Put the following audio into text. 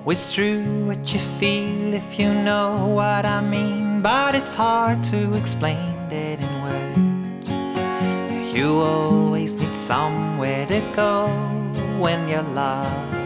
It's true what you feel if you know what I mean, but it's hard to explain it in words. You always need somewhere to go when you're lost.